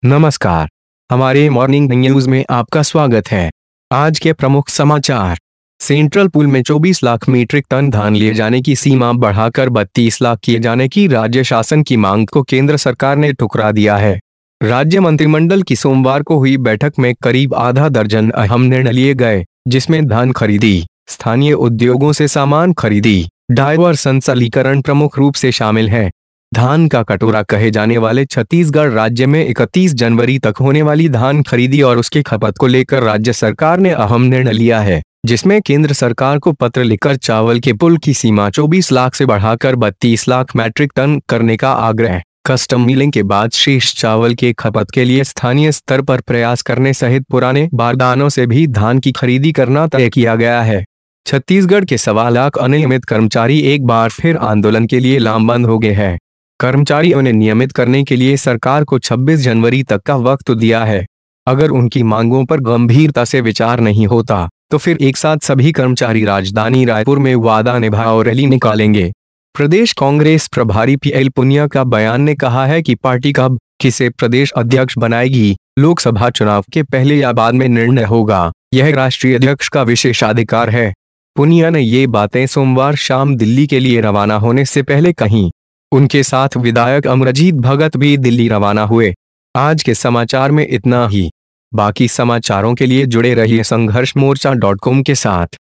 नमस्कार। हमारे morning news में आपका स्वागत है। आज के प्रमुख समाचार। सेंट्रल पूल में 24 लाख मीट्रिक टन धान लिए जाने की सीमा बढ़ाकर 32 लाख किए जाने की राज्य शासन की मांग को केंद्र सरकार ने ठुकरा दिया है। राज्य मंत्रिमंडल की सोमवार को हुई बैठक में करीब आधा दर्जन अहम निर्णय लिए गए, जिसमें धान खरीदी, स्थानीय उद्योगों से सामान खरीदी, डायवर संचालीकरण प्रमुख रूप से शामिल है। धान का कटोरा कहे जाने वाले छत्तीसगढ़ राज्य में 31 जनवरी तक होने वाली धान खरीदी और उसकी खपत को लेकर राज्य सरकार ने अहम निर्णय लिया है, जिसमें केंद्र सरकार को पत्र लिखकर चावल के पुल की सीमा 24 लाख से बढ़ाकर 32 लाख मैट्रिक टन करने का आग्रह, कस्टम मिलिंग के बाद शेष चावल के खपत के लिए स्थानीय स्तर पर प्रयास करने सहित पुराने बारदानों से भी धान की खरीदी करना तय किया गया है। छत्तीसगढ़ के 1.25 लाख अनियमित कर्मचारी एक बार फिर आंदोलन के लिए लामबंद हो गए हैं। कर्मचारियों ने नियमित करने के लिए सरकार को 26 जनवरी तक का वक्त दिया है। अगर उनकी मांगों पर गंभीरता से विचार नहीं होता, तो फिर एक साथ सभी कर्मचारी राजधानी रायपुर में वादा निभाओ रैली निकालेंगे। प्रदेश कांग्रेस प्रभारी पीएल पुनिया का बयान ने कहा है कि पार्टी कब किसे प्रदेश अध्यक्ष बनाएगी, लोकसभा चुनाव के पहले या बाद में निर्णय होगा। यह राष्ट्रीय अध्यक्ष का विशेषाधिकार है। पुनिया ने ये बातें सोमवार शाम दिल्ली के लिए रवाना होने से पहले कहीं। उनके साथ विधायक अमरजीत भगत भी दिल्ली रवाना हुए। आज के समाचार में इतना ही। बाकी समाचारों के लिए जुड़े रहिए संघर्षमोर्चा.com के साथ।